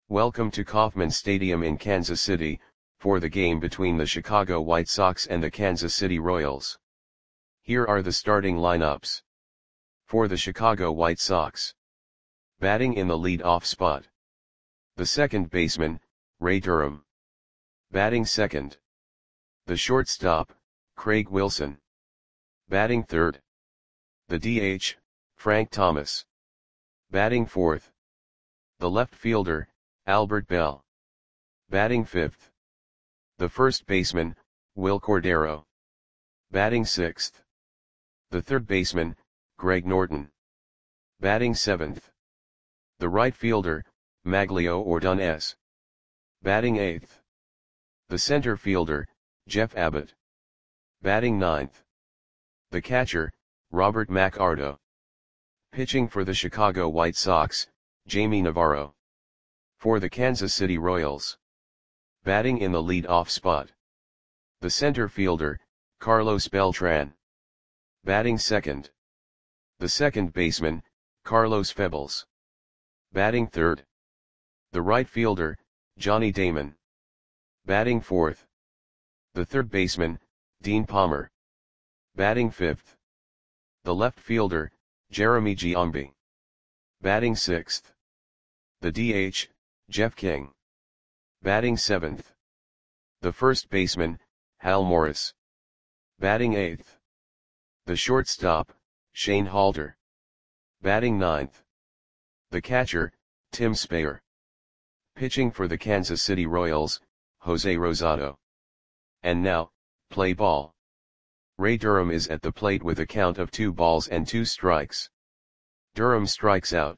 Welcome to Kauffman Stadium in Kansas City, for the game between the Chicago White Sox and the Kansas City Royals. Here are the starting lineups. For the Chicago White Sox. Batting in the lead-off spot. The second baseman, Ray Durham. Batting second. The shortstop, Craig Wilson. Batting third. The DH, Frank Thomas. Batting fourth. The left fielder, Albert Belle. Batting fifth. The first baseman, Wil Cordero. Batting sixth. The third baseman, Greg Norton. Batting seventh. The right fielder, Magglio Ordonez. Batting eighth. The center fielder, Jeff Abbott. Batting ninth. The catcher, Robert McArdo. Pitching for the Chicago White Sox, Jamie Navarro. For the Kansas City Royals. Batting in the lead-off spot. The center fielder, Carlos Beltran. Batting second. The second baseman, Carlos Febles. Batting third. The right fielder, Johnny Damon. Batting fourth. The third baseman, Dean Palmer. Batting fifth. The left fielder, Jeremy Giambi. Batting sixth. The DH, Jeff King. Batting seventh. The first baseman, Hal Morris. Batting eighth. The shortstop, Shane Halter. Batting ninth. The catcher, Tim Speyer. Pitching for the Kansas City Royals, Jose Rosado. And now, play ball. Ray Durham is at the plate with a count of 2 balls and 2 strikes. Durham strikes out.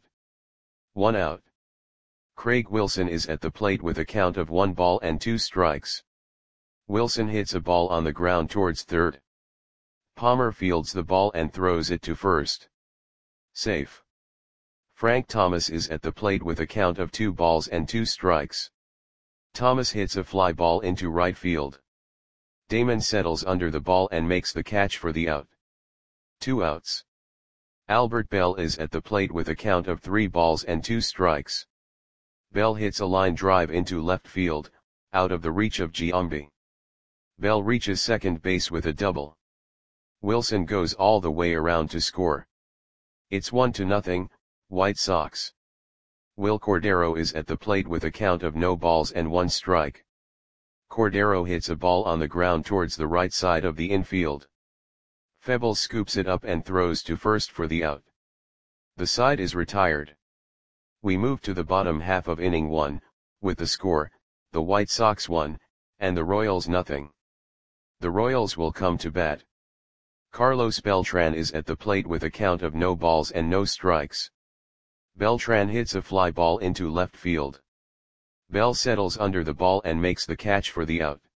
1 out. Craig Wilson is at the plate with a count of 1 ball and 2 strikes. Wilson hits a ball on the ground towards third. Palmer fields the ball and throws it to first. Safe. Frank Thomas is at the plate with a count of 2 balls and 2 strikes. Thomas hits a fly ball into right field. Damon settles under the ball and makes the catch for the out. 2 outs. Albert Belle is at the plate with a count of 3 balls and 2 strikes. Belle hits a line drive into left field, out of the reach of Giambi. Belle reaches second base with a double. Wilson goes all the way around to score. It's 1-0, White Sox. Wil Cordero is at the plate with a count of no balls and 1 strike. Cordero hits a ball on the ground towards the right side of the infield. Febles scoops it up and throws to first for the out. The side is retired. We move to the bottom half of inning 1, with the score, the White Sox 1, and the Royals 0. The Royals will come to bat. Carlos Beltran is at the plate with a count of no balls and no strikes. Beltran hits a fly ball into left field. Belle settles under the ball and makes the catch for the out.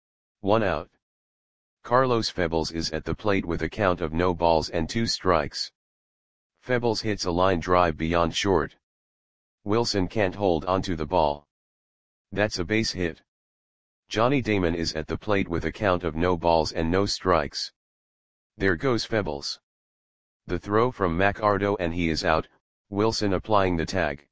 1 out. Carlos Febles is at the plate with a count of no balls and 2 strikes. Febles hits a line drive beyond short. Wilson can't hold onto the ball. That's a base hit. Johnny Damon is at the plate with a count of no balls and no strikes. There goes Febles. The throw from McArdo and he is out, Wilson applying the tag.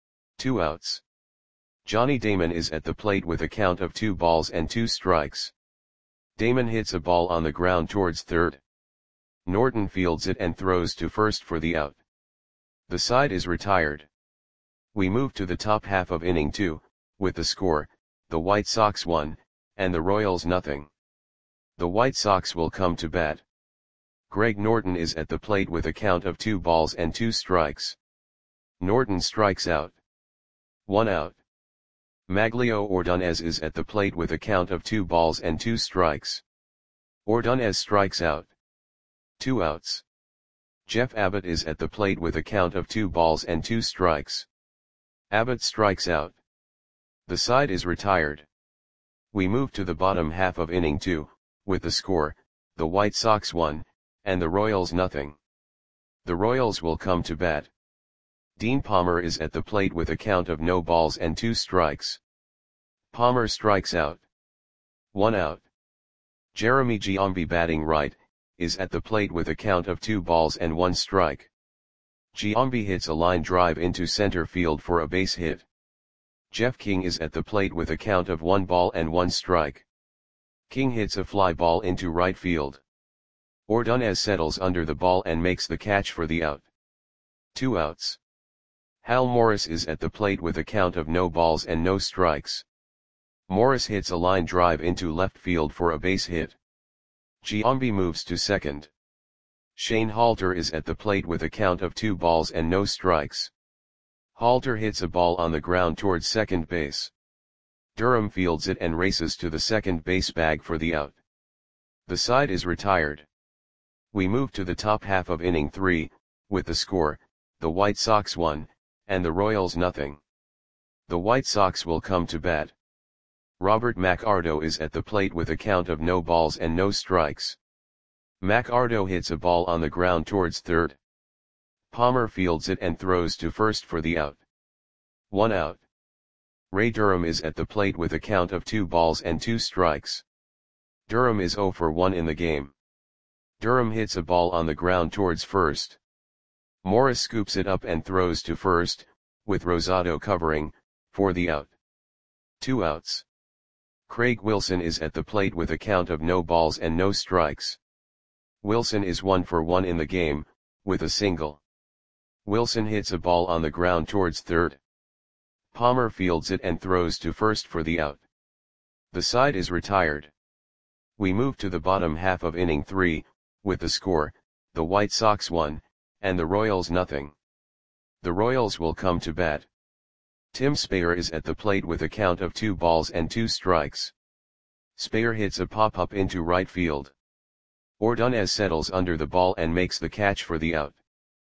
2 outs. Johnny Damon is at the plate with a count of 2 balls and 2 strikes. Damon hits a ball on the ground towards third. Norton fields it and throws to first for the out. The side is retired. We move to the top half of inning 2, with the score, the White Sox 1, and the Royals 0. The White Sox will come to bat. Greg Norton is at the plate with a count of 2 balls and 2 strikes. Norton strikes out. 1 out. Magglio Ordonez is at the plate with a count of 2 balls and 2 strikes. Ordonez strikes out. 2 outs. Jeff Abbott is at the plate with a count of 2 balls and 2 strikes. Abbott strikes out. The side is retired. We move to the bottom half of inning 2, with the score, the White Sox 1, and the Royals 0. The Royals will come to bat. Dean Palmer is at the plate with a count of no balls and 2 strikes. Palmer strikes out. 1 out. Jeremy Giambi batting right, is at the plate with a count of 2 balls and 1 strike. Giambi hits a line drive into center field for a base hit. Jeff King is at the plate with a count of 1 ball and 1 strike. King hits a fly ball into right field. Ordonez settles under the ball and makes the catch for the out. 2 outs. Hal Morris is at the plate with a count of no balls and no strikes. Morris hits a line drive into left field for a base hit. Giambi moves to second. Shane Halter is at the plate with a count of 2 balls and no strikes. Halter hits a ball on the ground towards second base. Durham fields it and races to the second base bag for the out. The side is retired. We move to the top half of inning 3, with the score, the White Sox 1, and the Royals nothing. The White Sox will come to bat. Robert McArdo is at the plate with a count of no balls and no strikes. McArdo hits a ball on the ground towards third. Palmer fields it and throws to first for the out. 1 out. Ray Durham is at the plate with a count of 2 balls and 2 strikes. Durham is 0 for 1 in the game. Durham hits a ball on the ground towards first. Morris scoops it up and throws to first, with Rosado covering, for the out. 2 outs. Craig Wilson is at the plate with a count of no balls and no strikes. Wilson is 1 for 1 in the game, with a single. Wilson hits a ball on the ground towards third. Palmer fields it and throws to first for the out. The side is retired. We move to the bottom half of inning 3, with the score, the White Sox 1, and the Royals nothing. The Royals will come to bat. Tim Speyer is at the plate with a count of 2 balls and 2 strikes. Speyer hits a pop-up into right field. Ordonez settles under the ball and makes the catch for the out.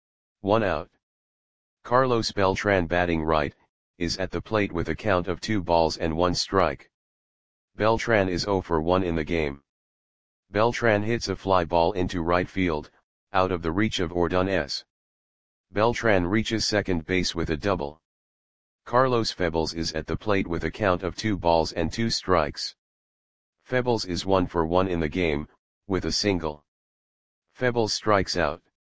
1 out. Carlos Beltran, batting right, is at the plate with a count of 2 balls and 1 strike. Beltran is 0 for 1 in the game. Beltran hits a fly ball into right field, out of the reach of Ordonez. Beltran reaches second base with a double. Carlos Febles is at the plate with a count of 2 balls and 2 strikes. Febles is 1 for 1 in the game, with a single. Febles strikes out.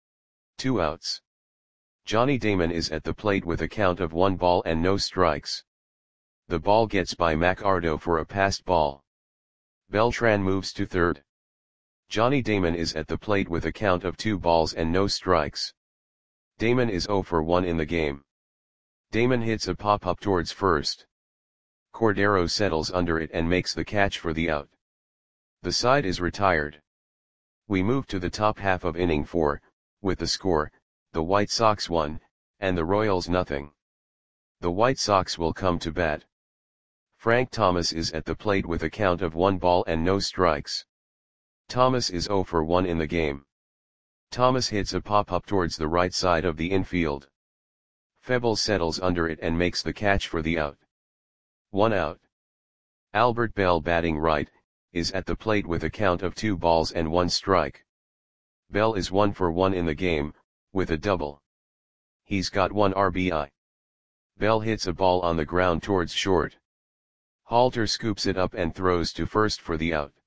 2 outs. Johnny Damon is at the plate with a count of 1 ball and no strikes. The ball gets by McArdo for a passed ball. Beltran moves to third. Johnny Damon is at the plate with a count of 2 balls and no strikes. Damon is 0 for 1 in the game. Damon hits a pop-up towards first. Cordero settles under it and makes the catch for the out. The side is retired. We move to the top half of inning 4, with the score, the White Sox 1, and the Royals nothing. The White Sox will come to bat. Frank Thomas is at the plate with a count of 1 ball and no strikes. Thomas is 0 for 1 in the game. Thomas hits a pop-up towards the right side of the infield. Febles settles under it and makes the catch for the out. 1 out. Albert Bell, batting right, is at the plate with a count of 2 balls and 1 strike. Bell is 1 for 1 in the game, with a double. He's got 1 RBI. Bell hits a ball on the ground towards short. Halter scoops it up and throws to first for the out.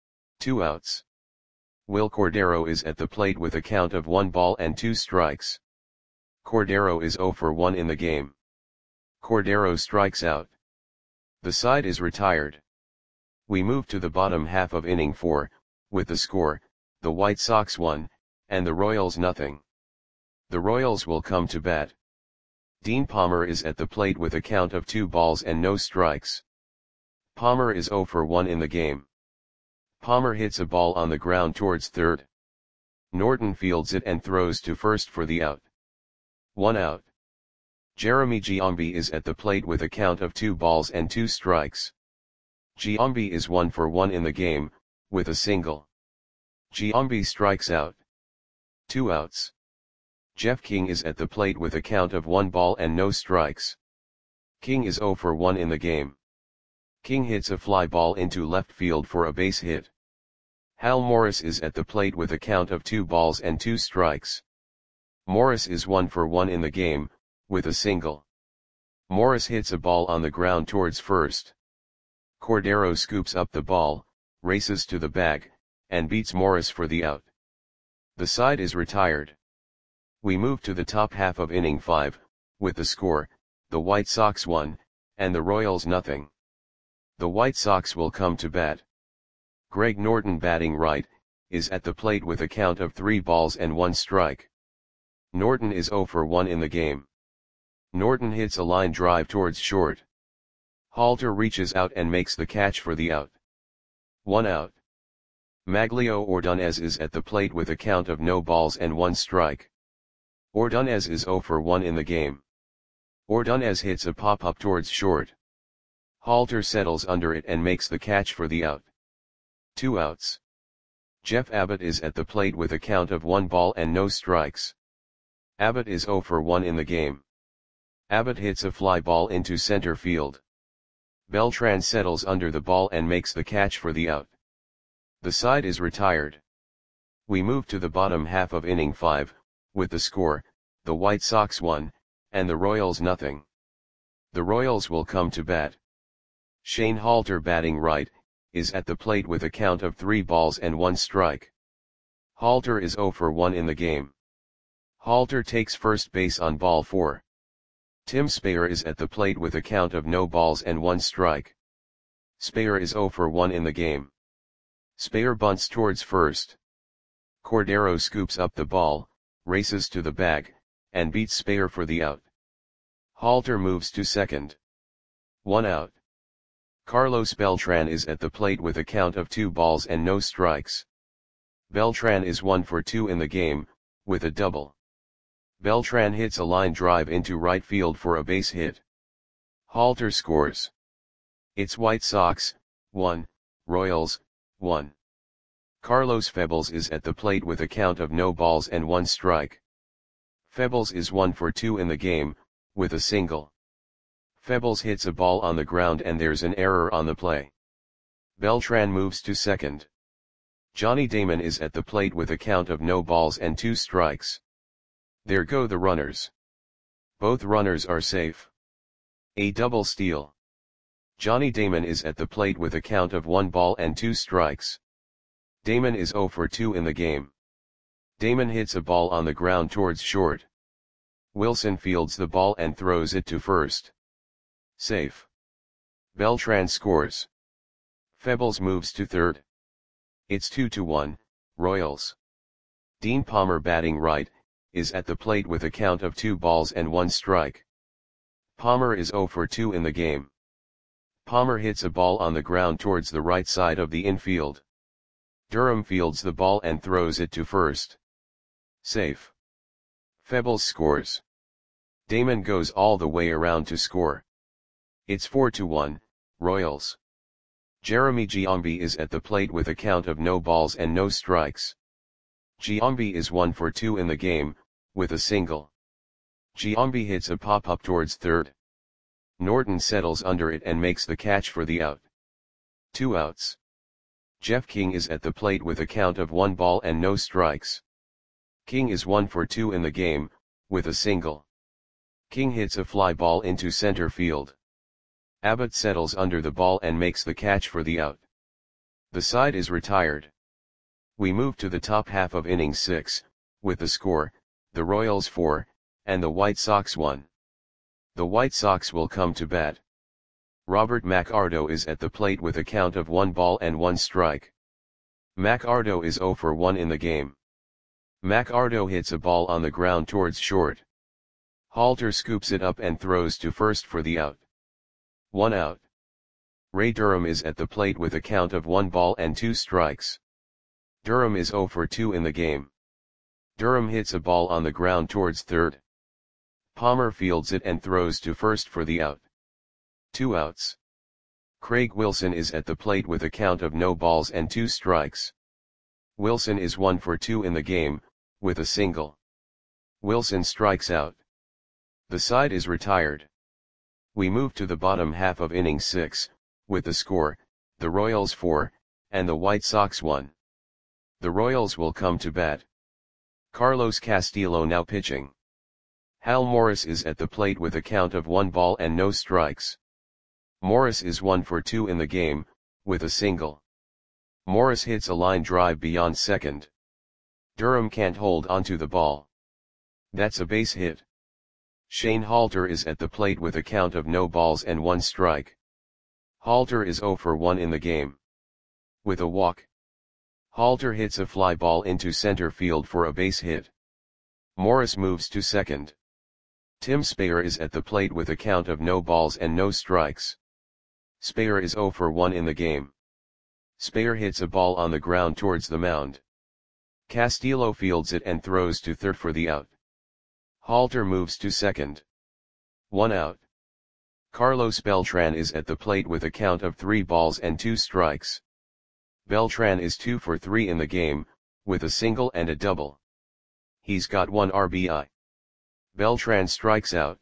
2 outs. Will Cordero is at the plate with a count of 1 ball and 2 strikes. Cordero is 0 for 1 in the game. Cordero strikes out. The side is retired. We move to the bottom half of inning 4, with the score, the White Sox 1, and the Royals nothing. The Royals will come to bat. Dean Palmer is at the plate with a count of 2 balls and no strikes. Palmer is 0 for 1 in the game. Palmer hits a ball on the ground towards third. Norton fields it and throws to first for the out. 1 out. Jeremy Giambi is at the plate with a count of 2 balls and 2 strikes. Giambi is 1 for 1 in the game, with a single. Giambi strikes out. 2 outs. Jeff King is at the plate with a count of 1 ball and no strikes. King is 0 for 1 in the game. King hits a fly ball into left field for a base hit. Hal Morris is at the plate with a count of 2 balls and 2 strikes. Morris is 1 for 1 in the game, with a single. Morris hits a ball on the ground towards first. Cordero scoops up the ball, races to the bag, and beats Morris for the out. The side is retired. We move to the top half of inning 5, with the score, the White Sox 1, and the Royals nothing. The White Sox will come to bat. Greg Norton batting right, is at the plate with a count of 3 balls and 1 strike. Norton is 0 for 1 in the game. Norton hits a line drive towards short. Halter reaches out and makes the catch for the out. 1 out. Maglio Ordonez is at the plate with a count of no balls and 1 strike. Ordonez is 0 for 1 in the game. Ordonez hits a pop-up towards short. Halter settles under it and makes the catch for the out. 2 outs. Jeff Abbott is at the plate with a count of 1 ball and no strikes. Abbott is 0 for 1 in the game. Abbott hits a fly ball into center field. Beltran settles under the ball and makes the catch for the out. The side is retired. We move to the bottom half of inning 5, with the score, the White Sox 1, and the Royals nothing. The Royals will come to bat. Shane Halter batting right, is at the plate with a count of 3 balls and 1 strike. Halter is 0 for 1 in the game. Halter takes first base on ball 4. Tim Speyer is at the plate with a count of no balls and 1 strike. Speyer is 0 for 1 in the game. Speyer bunts towards first. Cordero scoops up the ball, races to the bag, and beats Speyer for the out. Halter moves to second. 1 out. Carlos Beltran is at the plate with a count of 2 balls and no strikes. Beltran is 1 for 2 in the game, with a double. Beltran hits a line drive into right field for a base hit. Halter scores. It's White Sox, 1, Royals, 1. Carlos Febles is at the plate with a count of no balls and 1 strike. Febles is 1 for 2 in the game, with a single. Febles hits a ball on the ground and there's an error on the play. Beltran moves to second. Johnny Damon is at the plate with a count of no balls and 2 strikes. There go the runners. Both runners are safe. A double steal. Johnny Damon is at the plate with a count of 1 ball and 2 strikes. Damon is 0 for 2 in the game. Damon hits a ball on the ground towards short. Wilson fields the ball and throws it to first. Safe. Beltran scores. Febles moves to third. It's 2-1, Royals. Dean Palmer batting right, is at the plate with a count of 2 balls and 1 strike. Palmer is 0 for 2 in the game. Palmer hits a ball on the ground towards the right side of the infield. Durham fields the ball and throws it to first. Safe. Febles scores. Damon goes all the way around to score. It's 4-1, Royals. Jeremy Giambi is at the plate with a count of no balls and no strikes. Giambi is 1 for 2 in the game, with a single. Giambi hits a pop-up towards third. Norton settles under it and makes the catch for the out. 2 outs. Jeff King is at the plate with a count of 1 ball and no strikes. King is 1 for 2 in the game, with a single. King hits a fly ball into center field. Abbott settles under the ball and makes the catch for the out. The side is retired. We move to the top half of inning 6, with the score, the Royals 4, and the White Sox 1. The White Sox will come to bat. Robert McArdo is at the plate with a count of 1 ball and 1 strike. McArdo is 0 for 1 in the game. McArdo hits a ball on the ground towards short. Halter scoops it up and throws to first for the out. 1 out. Ray Durham is at the plate with a count of 1 ball and 2 strikes. Durham is 0 for 2 in the game. Durham hits a ball on the ground towards third. Palmer fields it and throws to first for the out. 2 outs. Craig Wilson is at the plate with a count of no balls and 2 strikes. Wilson is 1 for 2 in the game, with a single. Wilson strikes out. The side is retired. We move to the bottom half of inning 6, with the score, the Royals 4, and the White Sox 1. The Royals will come to bat. Carlos Castillo now pitching. Hal Morris is at the plate with a count of 1 ball and no strikes. Morris is 1 for 2 in the game, with a single. Morris hits a line drive beyond second. Durham can't hold onto the ball. That's a base hit. Shane Halter is at the plate with a count of no balls and 1 strike. Halter is 0 for 1 in the game. With a walk, Halter hits a fly ball into center field for a base hit. Morris moves to second. Tim Speyer is at the plate with a count of no balls and no strikes. Speyer is 0 for 1 in the game. Speyer hits a ball on the ground towards the mound. Castillo fields it and throws to third for the out. Halter moves to second. 1 out. Carlos Beltran is at the plate with a count of 3 balls and 2 strikes. Beltran is 2 for 3 in the game, with a single and a double. He's got 1 RBI. Beltran strikes out.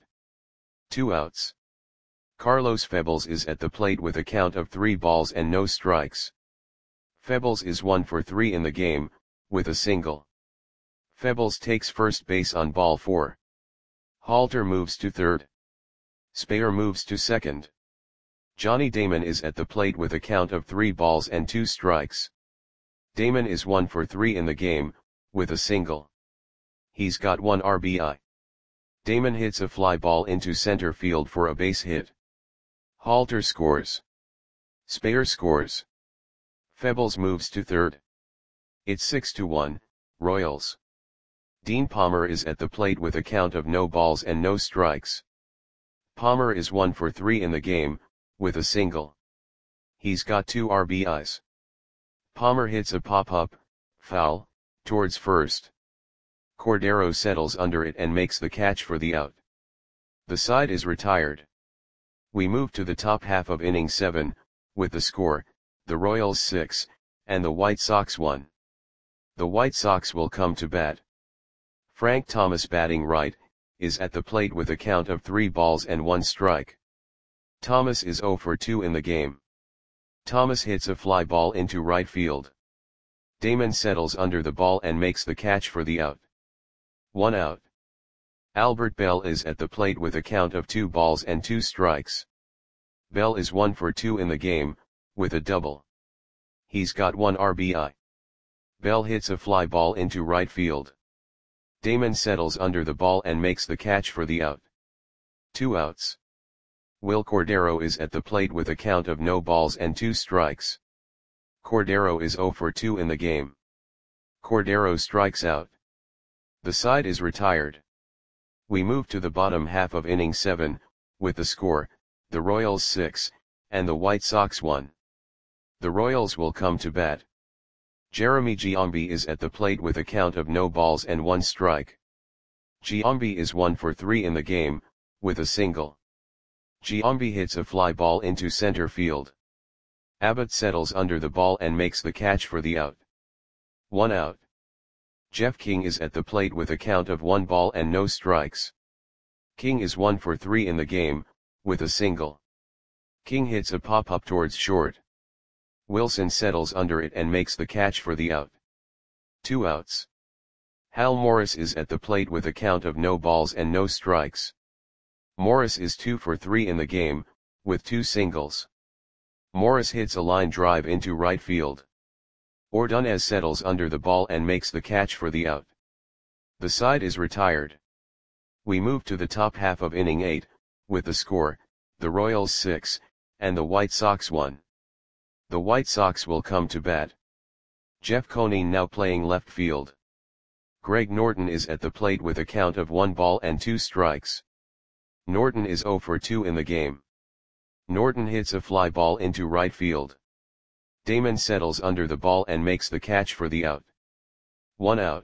2 outs. Carlos Febles is at the plate with a count of 3 balls and no strikes. Febles is 1 for 3 in the game, with a single. Febles takes first base on ball 4. Halter moves to third. Speyer moves to second. Johnny Damon is at the plate with a count of 3 balls and 2 strikes. Damon is 1 for 3 in the game, with a single. He's got 1 RBI. Damon hits a fly ball into center field for a base hit. Halter scores. Speyer scores. Febles moves to third. It's 6-1, Royals. Dean Palmer is at the plate with a count of no balls and no strikes. Palmer is 1 for 3 in the game, with a single. He's got 2 RBIs. Palmer hits a pop-up, foul, towards first. Cordero settles under it and makes the catch for the out. The side is retired. We move to the top half of inning 7, with the score, the Royals 6, and the White Sox 1. The White Sox will come to bat. Frank Thomas, batting right, is at the plate with a count of 3 balls and 1 strike. Thomas is 0 for 2 in the game. Thomas hits a fly ball into right field. Damon settles under the ball and makes the catch for the out. 1 out. Albert Bell is at the plate with a count of 2 balls and 2 strikes. Bell is 1 for 2 in the game, with a double. He's got 1 RBI. Bell hits a fly ball into right field. Damon settles under the ball and makes the catch for the out. 2 outs. Will Cordero is at the plate with a count of no balls and 2 strikes. Cordero is 0 for 2 in the game. Cordero strikes out. The side is retired. We move to the bottom half of inning 7, with the score, the Royals 6, and the White Sox 1. The Royals will come to bat. Jeremy Giambi is at the plate with a count of no balls and 1 strike. Giambi is 1 for 3 in the game, with a single. Giambi hits a fly ball into center field. Abbott settles under the ball and makes the catch for the out. 1 out. Jeff King is at the plate with a count of 1 ball and no strikes. King is 1 for 3 in the game, with a single. King hits a pop-up towards short. Wilson settles under it and makes the catch for the out. 2 outs. Hal Morris is at the plate with a count of no balls and no strikes. Morris is 2 for 3 in the game, with 2 singles. Morris hits a line drive into right field. Ordonez settles under the ball and makes the catch for the out. The side is retired. We move to the top half of inning 8, with the score, the Royals 6, and the White Sox 1. The White Sox will come to bat. Jeff Conine now playing left field. Greg Norton is at the plate with a count of 1 ball and 2 strikes. Norton is 0 for 2 in the game. Norton hits a fly ball into right field. Damon settles under the ball and makes the catch for the out. 1 out.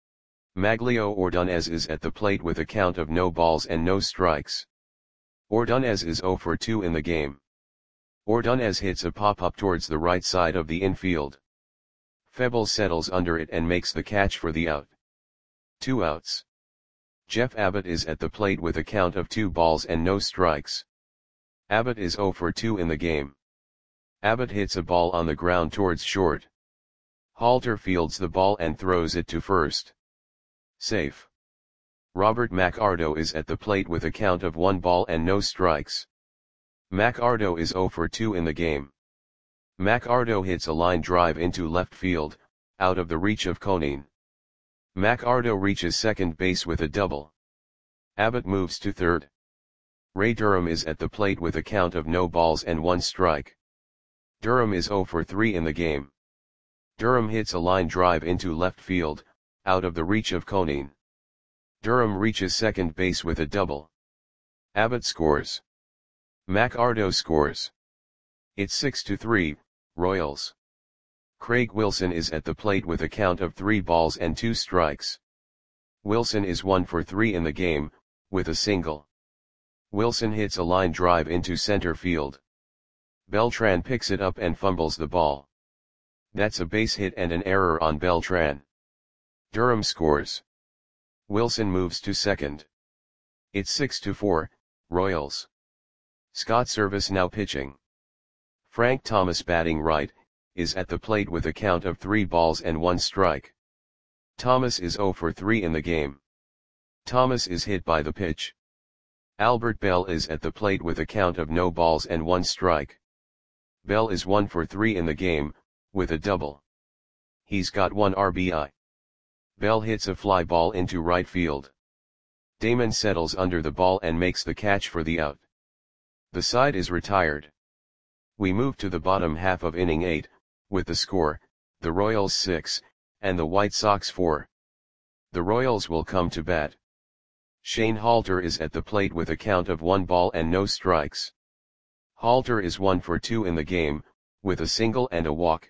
Maglio Ordonez is at the plate with a count of no balls and no strikes. Ordonez is 0 for 2 in the game. Ordonez hits a pop-up towards the right side of the infield. Febles settles under it and makes the catch for the out. 2 outs. Jeff Abbott is at the plate with a count of 2 balls and no strikes. Abbott is 0 for 2 in the game. Abbott hits a ball on the ground towards short. Halter fields the ball and throws it to first. Safe. Robert McArdo is at the plate with a count of 1 ball and no strikes. McArdo is 0 for 2 in the game. McArdo hits a line drive into left field, out of the reach of Conine. McArdo reaches second base with a double. Abbott moves to third. Ray Durham is at the plate with a count of no balls and 1 strike. Durham is 0 for 3 in the game. Durham hits a line drive into left field, out of the reach of Conine. Durham reaches second base with a double. Abbott scores. McArdo scores. It's 6-3, Royals. Craig Wilson is at the plate with a count of 3 balls and 2 strikes. Wilson is 1 for 3 in the game, with a single. Wilson hits a line drive into center field. Beltran picks it up and fumbles the ball. That's a base hit and an error on Beltran. Durham scores. Wilson moves to second. It's 6-4, Royals. Scott Service now pitching. Frank Thomas batting right, is at the plate with a count of 3 balls and 1 strike. Thomas is 0 for 3 in the game. Thomas is hit by the pitch. Albert Bell is at the plate with a count of no balls and 1 strike. Bell is 1 for 3 in the game, with a double. He's got 1 RBI. Bell hits a fly ball into right field. Damon settles under the ball and makes the catch for the out. The side is retired. We move to the bottom half of inning 8, with the score, the Royals 6, and the White Sox 4. The Royals will come to bat. Shane Halter is at the plate with a count of 1 ball and no strikes. Halter is 1 for 2 in the game, with a single and a walk.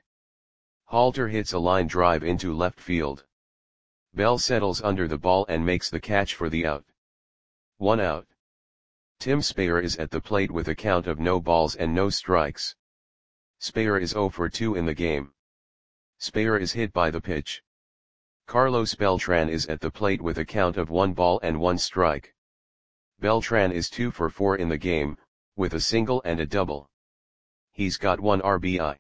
Halter hits a line drive into left field. Bell settles under the ball and makes the catch for the out. 1 out. Tim Speyer is at the plate with a count of no balls and no strikes. Speyer is 0 for 2 in the game. Speyer is hit by the pitch. Carlos Beltran is at the plate with a count of 1 ball and 1 strike. Beltran is 2 for 4 in the game, with a single and a double. He's got 1 RBI.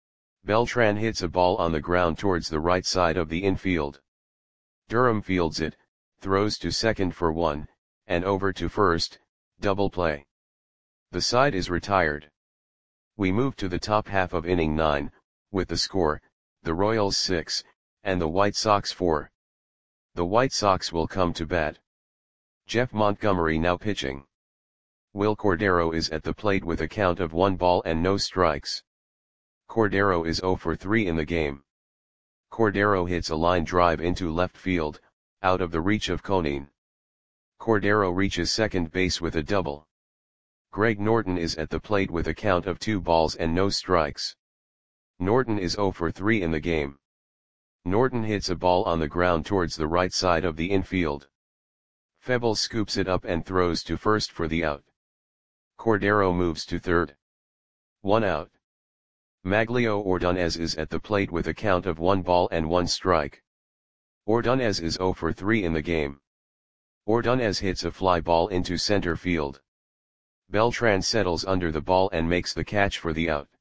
Beltran hits a ball on the ground towards the right side of the infield. Durham fields it, throws to second for 1, and over to first, double play. The side is retired. We move to the top half of inning 9, with the score, the Royals 6, and the White Sox 4. The White Sox will come to bat. Jeff Montgomery now pitching. Will Cordero is at the plate with a count of 1 ball and no strikes. Cordero is 0 for 3 in the game. Cordero hits a line drive into left field, out of the reach of Conine. Cordero reaches second base with a double. Greg Norton is at the plate with a count of 2 balls and no strikes. Norton is 0 for 3 in the game. Norton hits a ball on the ground towards the right side of the infield. Febles scoops it up and throws to first for the out. Cordero moves to third. 1 out. Maglio Ordonez is at the plate with a count of 1 ball and 1 strike. Ordonez is 0 for 3 in the game. Ordonez hits a fly ball into center field. Beltran settles under the ball and makes the catch for the out.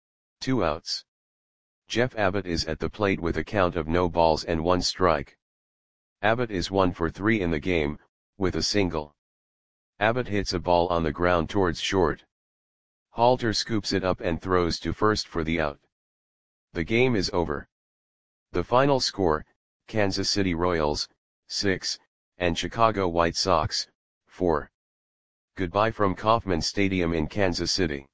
2 outs. Jeff Abbott is at the plate with a count of no balls and 1 strike. Abbott is 1 for 3 in the game, with a single. Abbott hits a ball on the ground towards short. Halter scoops it up and throws to first for the out. The game is over. The final score, Kansas City Royals, 6, and Chicago White Sox, 4. Goodbye from Kauffman Stadium in Kansas City.